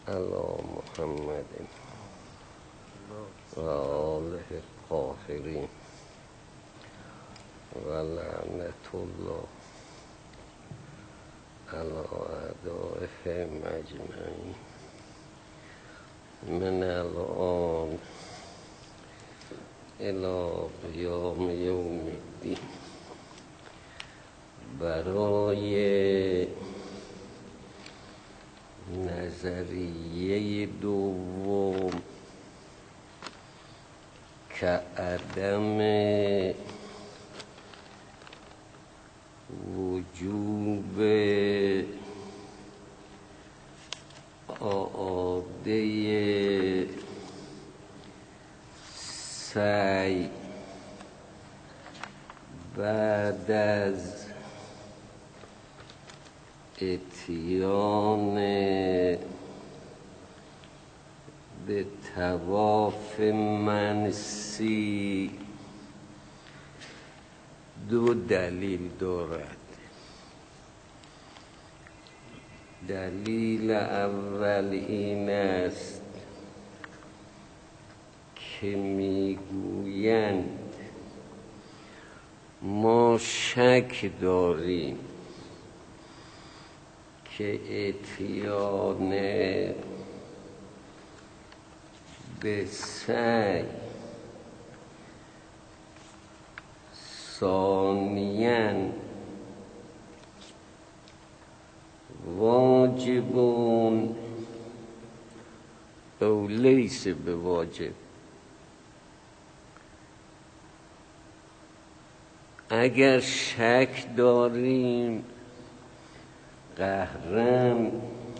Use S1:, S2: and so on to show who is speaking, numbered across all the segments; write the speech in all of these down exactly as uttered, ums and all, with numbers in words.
S1: علی محمد و آله الطاهرین و لعنت الله علی اعدائهم اجمعین من الان الی قیام یوم الدین. برای نظریه دوم که عدم وجوب اعاده سعی بعد از اتیان به طواف منسی دو دلیل دارد. دلیل اول این است که میگویند ما شک داریم که اتیان به سعی ثانیاً واجبون او لیس بواجب. اگر شک داریم قهرن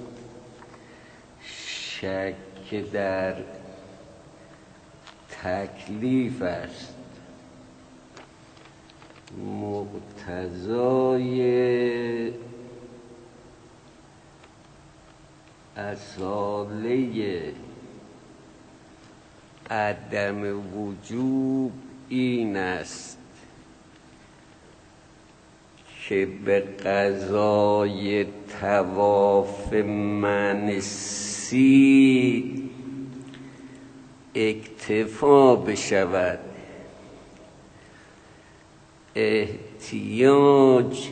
S1: شک در تکلیف است، مقتضای اصاله عدم وجوب این است که به قضای طواف منسی اکتفا بشود. احتیاج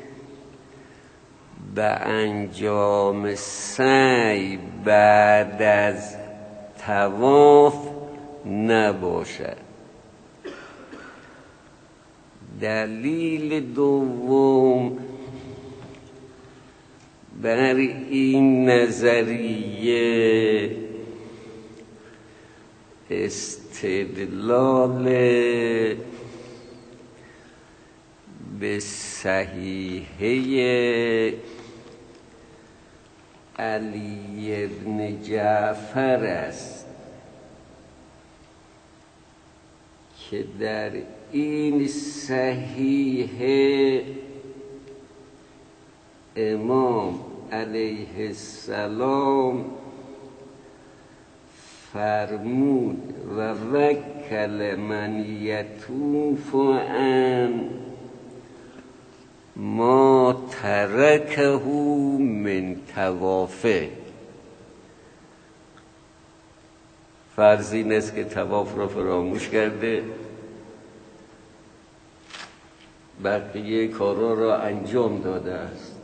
S1: به انجام سعی بعد از طواف نباشد. دلیل دوم بر این نظریه استدلال به صحیحه علی بن جعفر است که در این صحیحه امام علیه السلام فرمود و وکل من یطوف عن ما ترکه من طوافه. فرض این است که طواف را فراموش کرده، بقیه کارا را انجام داده است.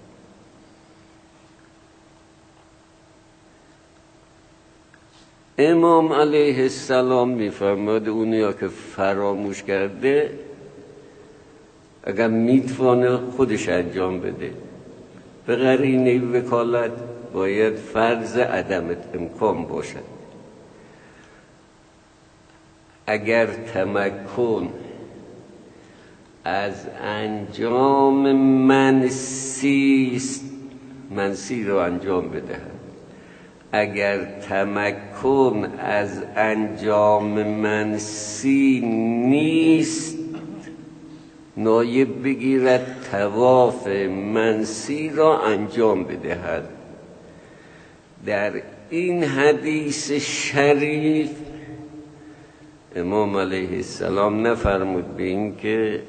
S1: امام علیه السلام میفرماد اونیا که فراموش کرده اگر میتوانه خودش انجام بده. به قرینه وکالت باید فرض عدم امکان باشد. اگر تمکن از انجام منسی است منسی رو انجام بدهد. اگر تمکن از انجام منسی نیست نایب بگیرد طواف منسی را انجام بدهد. در این حدیث شریف امام علیه السلام نفرمود به این که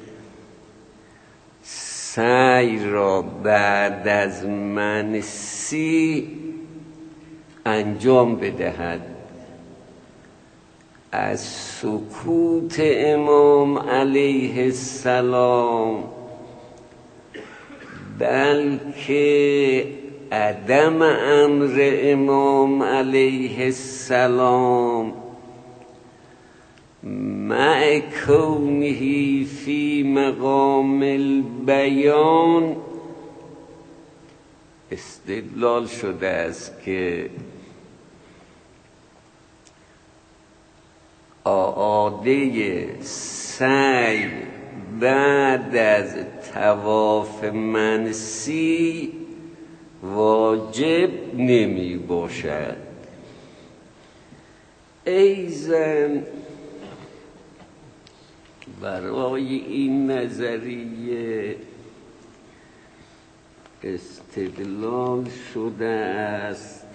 S1: سعی را بعد از منسی انجام بدهد. از سکوت امام علیه السلام، بلکه عدم امر امام علیه السلام مع کونه فی مقام البیان استدلال شده است که آعاده سعی بعد از طواف منسی واجب نمی باشد. ایضاً برای این نظریه استدلال شده است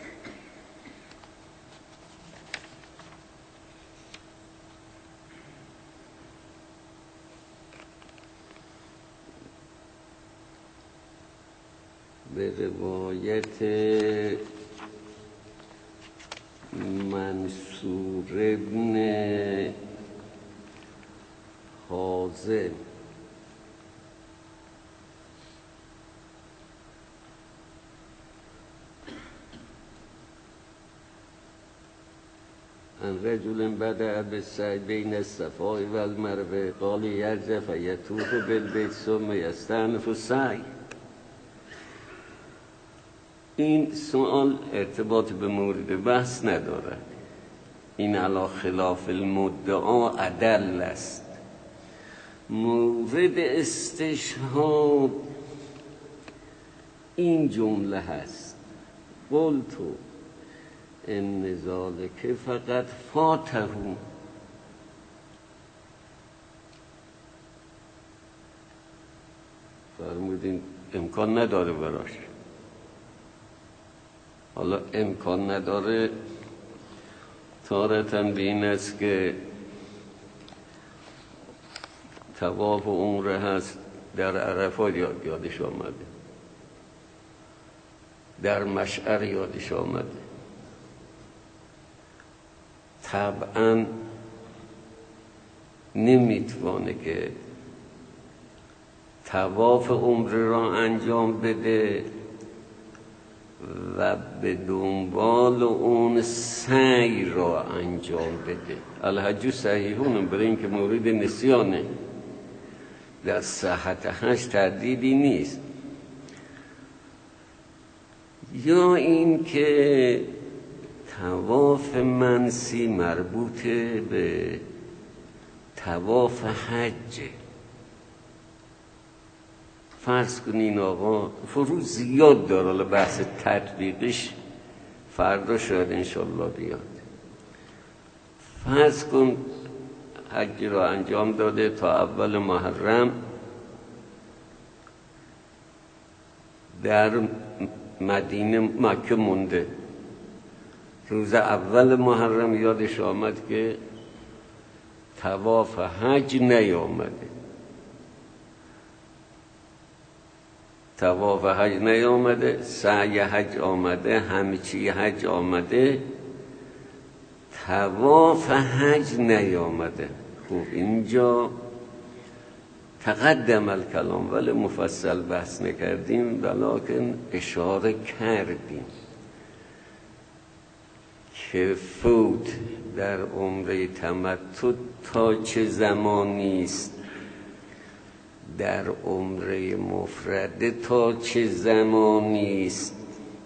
S1: به روایت منصور ابن حازم ان رجل بدأ بالسعی بین الصفا و المروه قال یرجع فیطوف بالبیت ثم یستأنف السعی. این سوال ارتباط به مورد بحث ندارد. این علی خلاف المدعا عدل است. مورد استشهاد این جمله هست: قلت ان ذلک فقط فاته. فرمودین امکان نداره براش. حالا امکان نداره تارتاً به این است که طواف و عمره هست در عرفات یاد یادش آمده، در مشعر یادش آمده. طبعاً نمیتوانه که طواف عمره را انجام بده و به دنبال اون سعی را انجام بده. الحج صحیحون، برای این که مورد نسیانه، در صحت حج تردیدی نیست. یا این که طواف منسی مربوط به طواف حج. فرض کنین آقا فروض زیاد داره، حالا بحث تطبیقش فردا شاید انشالله بیاد. فرض کن حج را انجام داده تا اول محرم، در مدینه مکه مونده. روز اول محرم یادش آمد که طواف حج نیامده، طواف حج نیامده، سعی حج آمده، همه چی حج آمده، طواف حج نیامده. خوب اینجا تقدم الکلام ولی مفصل بحث نکردیم، ولیکن اشاره کردیم که فوت در عمره تمتع تا چه زمانی است، در عمره مفرده تا چه زمانی است،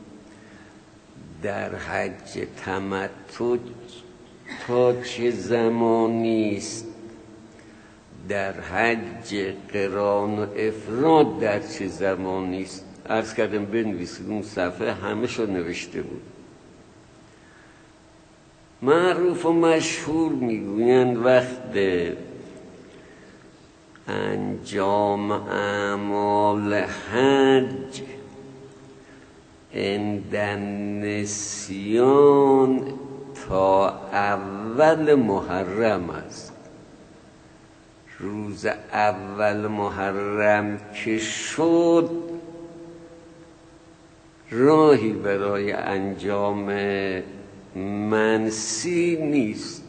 S1: در حج تمتع تا چه زمانی است، در حج قران و افراد در چه زمانی است. عرض کردم بنویسید، اون صفحه همه شو نوشته بود. معروف و مشهور میگویند وقت انجام اعمال حج عند النسیان تا اول محرم است. روز اول محرم که شد راهی برای انجام منسی نیست.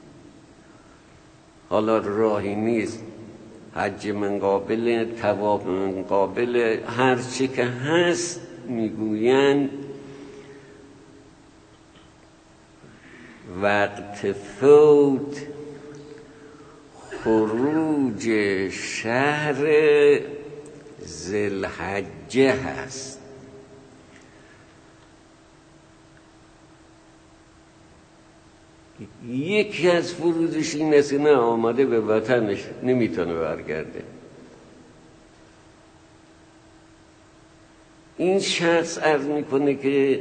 S1: حالا راهی نیست، حج من قابل، طواف من قابل، هر چی که هست میگویند وقت فوت خروج شهر ذوالحجه هست. یکی از فروضش این است نه آمده به وطنش نمیتونه برگرده. این شخص عرض میکنه که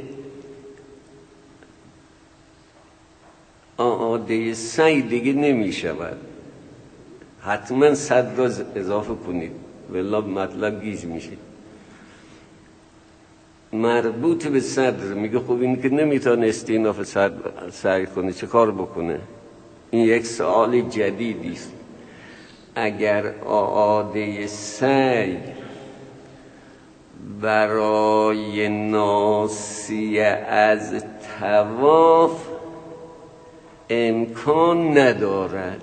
S1: آعاده سعی دیگه نمیشود، حتما صد را اضافه کنید والله مطلب گیج میشه. مربوط به صدر میگه خب این که نمیتونه استیناف صدر سعی کنه چه کار بکنه؟ این یک سوال جدیدی است. اگر آعاده سعی برای ناسیه از طواف امکان ندارد،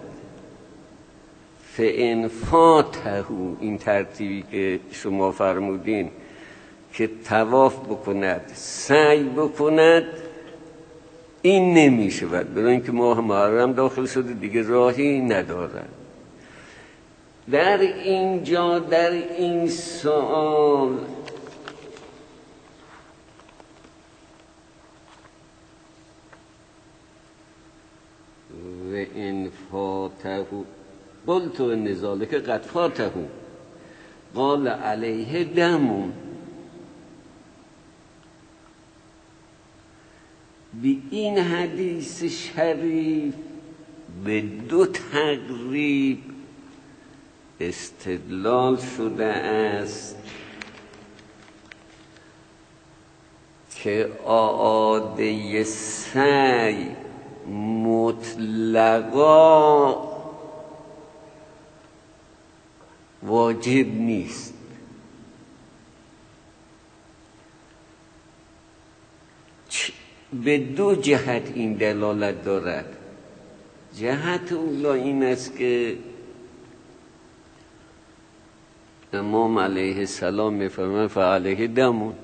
S1: فإن فاته، این ترتیبی که شما فرمودین که طواف بکند سعی بکند، این نمی شود، برای اینکه ماه محرم داخل شده دیگه راهی ندارد. در اینجا در این سوال و این فاته قلت ان ذلک قد فاته قال علیه دم، بی این حدیث شریف به دو تقریب استدلال شده است که آعاده سعی مطلقا واجب نیست. به دو جهت این دلالت دارد. جهت اولا این است که امام علیه السلام میفرماید فعلیه دمون.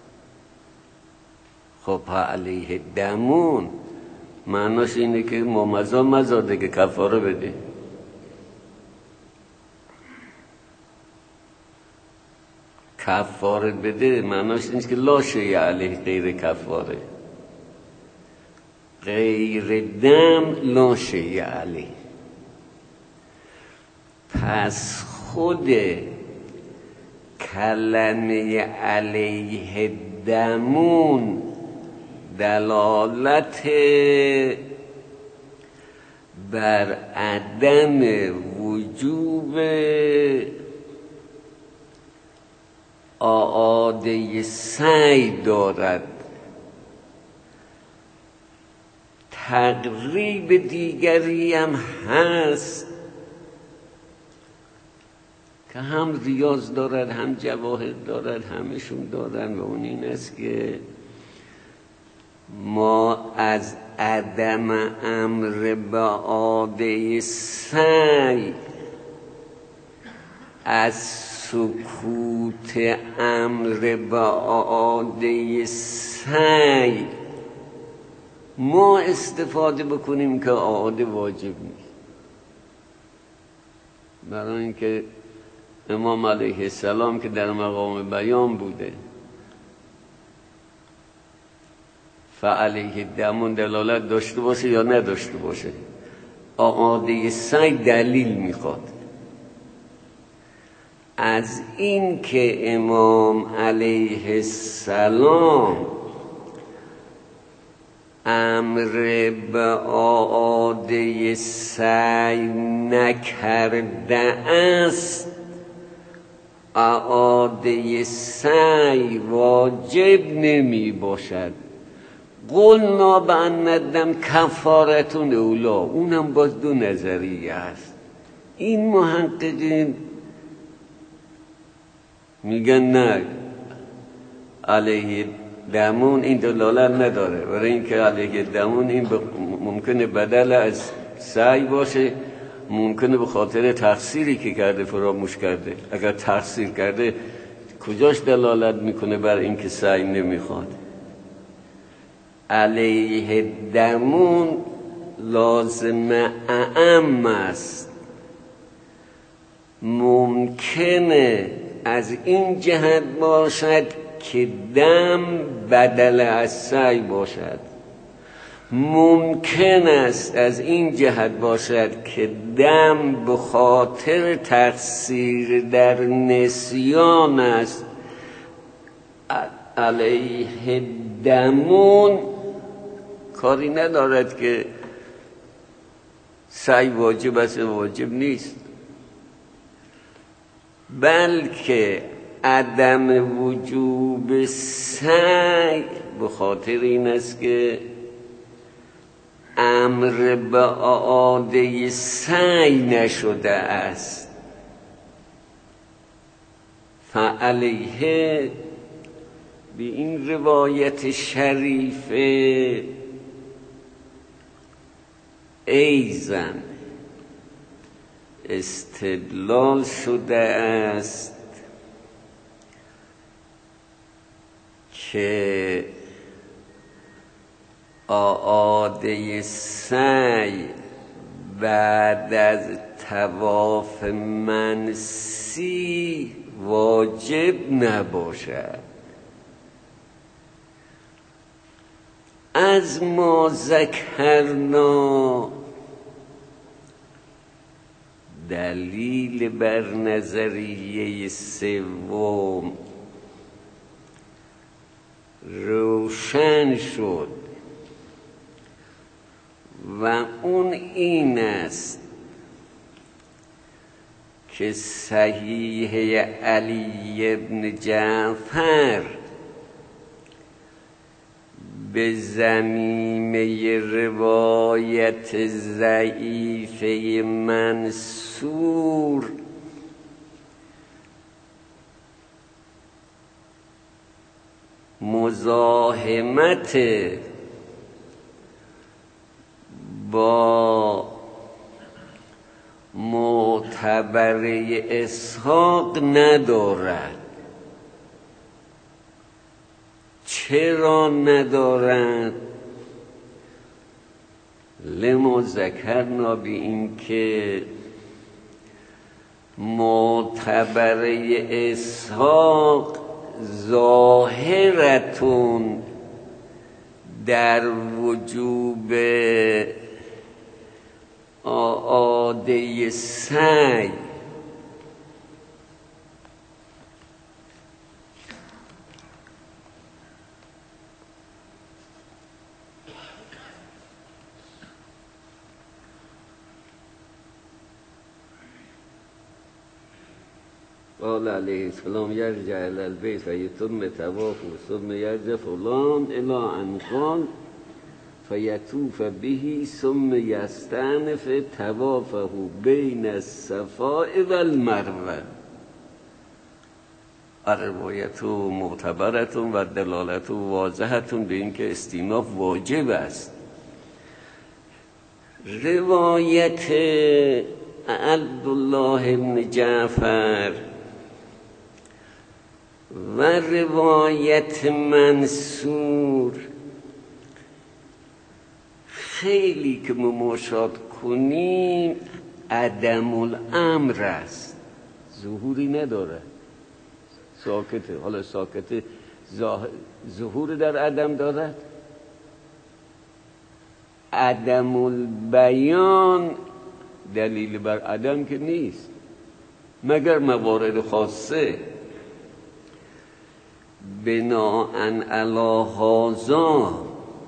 S1: خب علیه دمون معناش اینه که ممزا مزا دیگه کفاره بده. کفاره بده معناش نیست که لا شیء علیه غیر کفاره، غیر دم لا شیء علیه. پس خود کلمه علیه دمون دلالت بر عدم وجوب آعاده سعی دارد. تقریب دیگری هم هست که هم ریاض دارد هم جواهر دارد، همشون دارن، و اون این است که ما از عدم امر به آعاده سعی، از سکوت امر به آعاده سعی ما استفاده بکنیم که آعاده واجب نیست. برای اینکه امام علیه السلام که در مقام بیان بوده فعلیه دمون دلالت داشته باشه یا نداشته باشه، آعاده سعی دلیل میخواد. از این که امام علیه السلام امر به آعاده سعی نکرده است، اعاده سعی واجب نمی باشد. قلنا بأن الدم کفارتون اولا، اونم باز دو نظریه است. این محققین میگن نه، علیه دمون این دلالت نداره. برای اینکه علیه دمون این ممکنه بدل از سعی باشه، ممکنه به خاطر تقصیری که کرده فراموش کرده. اگر تقصیر کرده کجاش دلالت میکنه بر اینکه سعی نمیخواد؟ علیه دمون لازم اعم است. ممکنه از این جهت باشد که دم بدل از سعی باشد، ممکن است از این جهت باشد که دم به خاطر تقصیر در نسیان است. علیه دمون کاری ندارد که سعی واجب است واجب نیست، بلکه عدم وجوب سعی به خاطر این است که امر به اعاده سعی نشده است. فعلیه به این روایت شریفه ایزن استدلال شده است که اعاده سعی بعد از طواف منسی واجب نباشد. از ما ذکرنا دلیل بر نظریه سوم روشن شد و اون این است که صحیح علی ابن جعفر به ضمیمه روایت ضعیفه منصور مزاحمت با معتبره اسحاق ندارد. چرا ندارد؟ لما ذکرنا به این که معتبره اسحاق ظاهرتون در وجوب اعاده سعی قال علیه السلام یرجع الی البیت و یتم طواف ثم یرجع فلان الی ان قال فیطوف به ثم یستأنف طوافه بین الصفا و المروه. روایت معتبرت و دلالت واضحت به اینکه استیناف واجب است. روایت عبدالله بن جعفر و روایت منصور خیلی که مماشات کنیم عدم الامر است، ظهوری نداره، ساکته. حالا ساکته ظهور در عدم دارد؟ عدم البیان دلیل بر عدم که نیست مگر موارد خاصه. بناءً علی هذا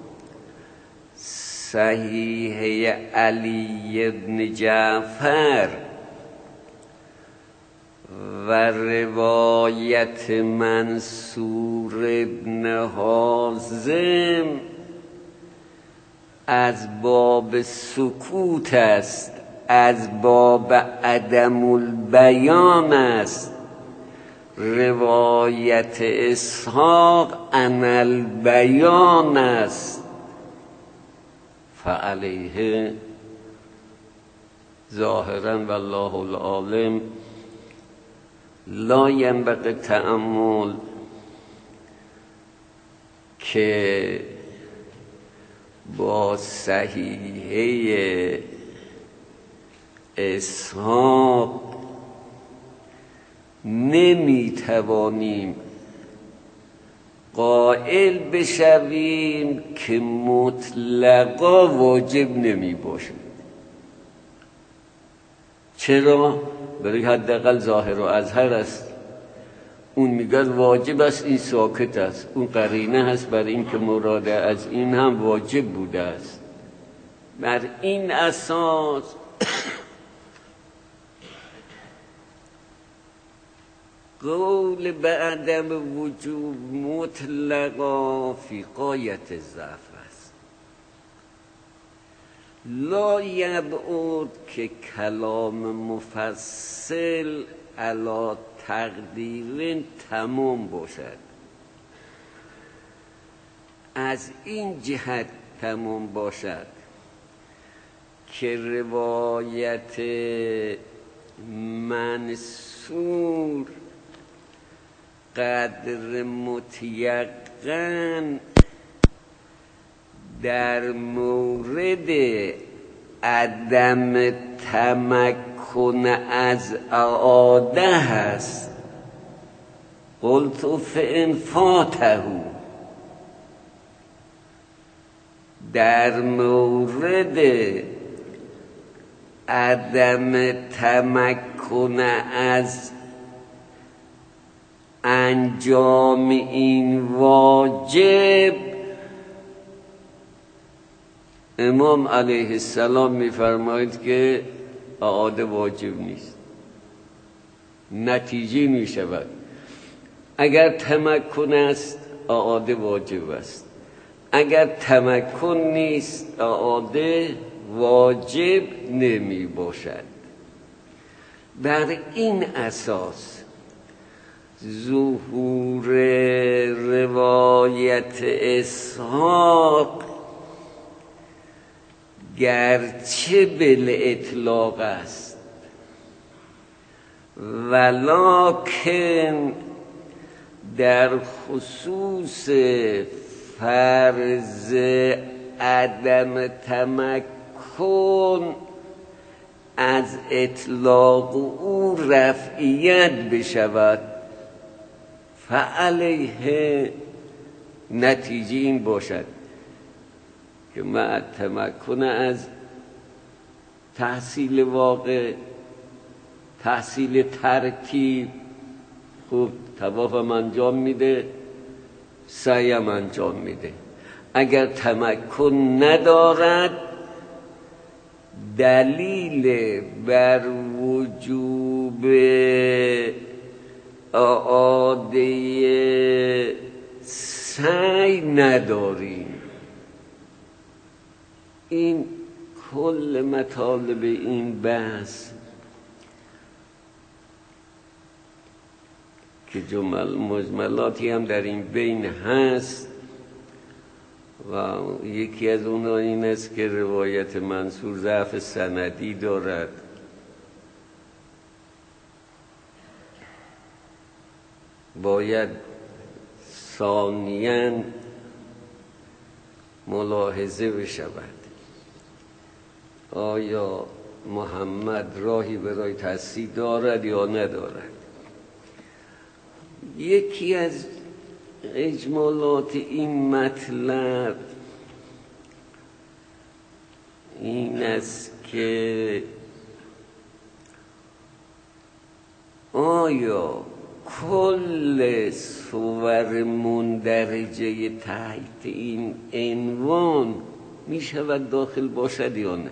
S1: صحیح علی ابن جعفر و روایت منصور ابن حازم از باب سکوت است، از باب عدم البیان است. روایت اسحاق عن البیان است فعلیه ظاهرا والله العالم لا ینبغی تأمل که با صحیحه اسحاق نمی توانیم قائل بشویم که مطلقا واجب نمی باشد. چرا؟ برای حداقل ظاهر و اظهر است. اون میگه واجب است، این ساکت است. اون قرینه هست برای این که مراد از این هم واجب بوده است. بر این اساس قول به عدم وجوب مطلقا فی غایت ضعف است. لا یبعد که کلام مفصل علی تقدیر تمام باشد. از این جهت تمام باشد که روایت منصور قدر متیقن در مورد عدم تمکن از اعاده هست. قلت فإن فاته، در مورد عدم تمکن از انجام این واجب امام علیه السلام می‌فرماید که اعاده واجب نیست، نتیجه می شود. اگر تمکن است اعاده واجب است، اگر تمکن نیست اعاده واجب نمی باشد. بر این اساس ظهور روایت اسحاق گرچه بالاطلاق است ولکن در خصوص فرض عدم تمکن از اطلاق او رفعیت بشود، فعلیه نتیجه این باشد که مع تمکن از تحصیل واقع، تحصیل ترتیب، خوب توافم انجام میده، سعیم انجام میده. اگر تمکن ندارد دلیل بر وجوب اعاده سعی نداریم. این کل مطالب این بحث که جمل مجملاتی هم در این بین هست و یکی از اونها این است که روایت منصور ضعف سندی دارد. باید ثانیاً ملاحظه بشود آیا محمد راهی برای تصحیح دارد یا ندارد. یکی از اجمالات این مطلب این است که آیا کل صور مندرجه تحت این عنوان می شود داخل باشد یا نه؟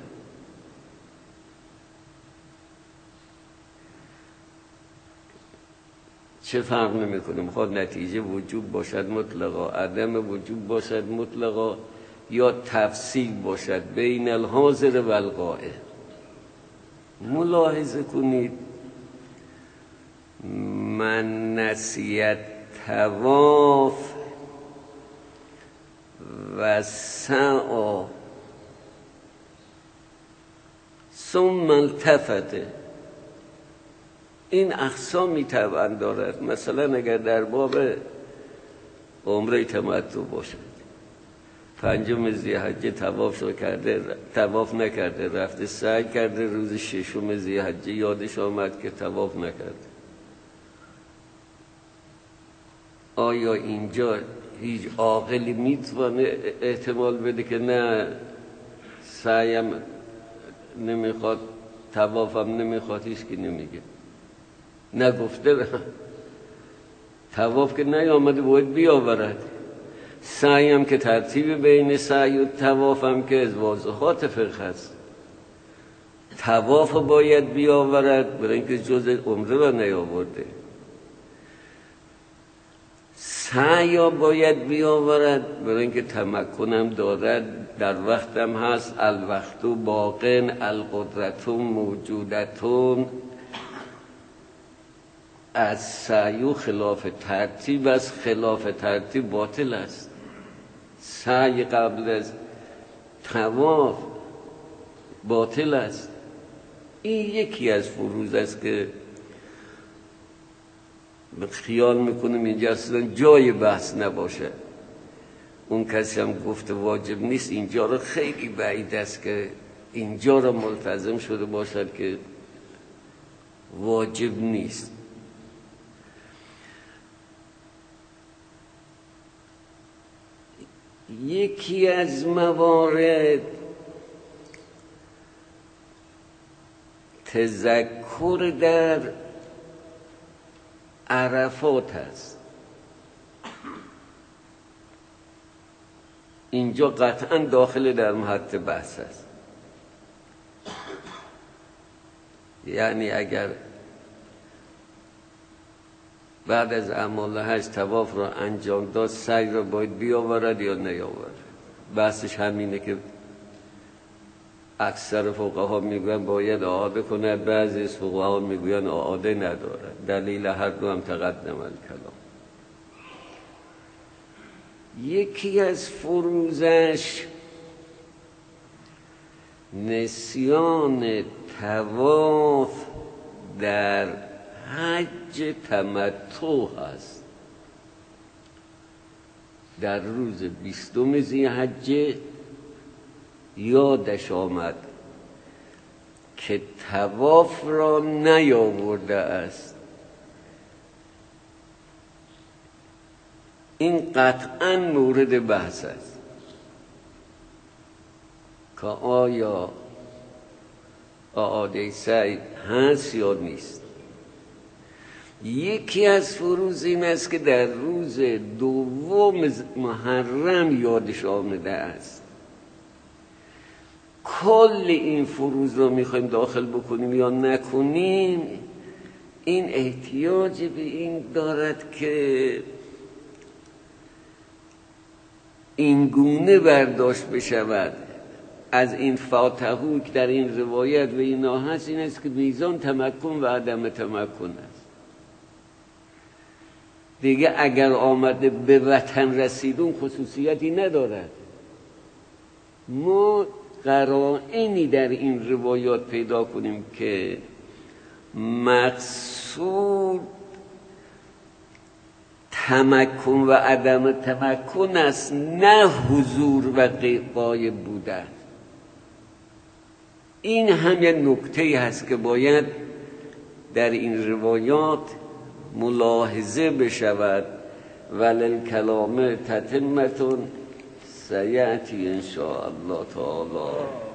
S1: چه فرق نمی کنه میخواد نتیجه وجوب باشد مطلقا، عدم وجوب باشد مطلقا، یا تفصیل باشد بین الحاضر و الغائب. ملاحظه کنید من نسیت تواف و سعا ثم التفته. این اقسامی طبعا دارد. مثلا اگر در باب عمره تمتع باشد، پنجم ذی‌حجه طواف شو کرده، طواف نکرده، رفته سعی کرده، روز ششم ذی‌حجه یادش آمد که طواف نکرده، آیا اینجا هیچ عاقلی میتونه احتمال بده که نه سعیم نمیخواد، طوافم نمیخواد؟ هیچ کی نمیگه، نگفته. طواف که نیامده باید بیاورد. سعی هم که ترتیب بین سعی و طواف هم که از واضحات فقه است. طواف باید بیاورد برای اینکه جز عمره را نیاورده. سعی باید بیاورد برای اینکه تمکن هم دارد، در وقت هم هست. الوقت باقن القدرت موجودتون. از سعی خلاف ترتیب است، خلاف ترتیب باطل است. سعی قبل از طواف باطل است. این یکی از فروض است که خیال میکنم اینجا اصلا جای بحث نباشه. اون کسی هم گفته واجب نیست، اینجا رو خیلی بعید است که اینجا رو ملتزم شده باشد که واجب نیست. یکی از موارد تذکر در عرفات است. اینجا قطعا داخل در محط بحث است. یعنی اگر بعد از اعمال حج طواف را انجام داد، سعی را باید بیاورد یا نیاورد. بحثش همینه که اکثر فقها میگوین باید اعاده کند، بعضی از فقها میگوین اعاده ندارد. دلیل هر دو هم تقدم الکلام. یکی از فروزش نسیان طواف در حج تمتع هست. در روز بیستم ذی‌حجه یادش آمد که طواف را نیاورده است. این قطعا مورد بحث است که آیا اعاده سعی هست یا نیست. یکی از فروض این است که در روز دوم محرم یادش آمده است. کل این فروض رو میخوایم داخل بکنیم یا نکنیم، این احتیاج به این دارد که این گونه برداشت بشود از این فاتحو که در این روایت و اینا هست. این است که میزان تمکن و عدم تمکن است. دیگه اگر آمده به وطن رسیدون خصوصیتی ندارد. ما قرائنی در این روایات پیدا کنیم که مقصود تمکن و عدم تمکن است، نه حضور و غایب بودن. این هم یک نکته هست که باید در این روایات ملاحظه بشود. وللکلام تتمتون سیأتی ان شاء الله تعالی.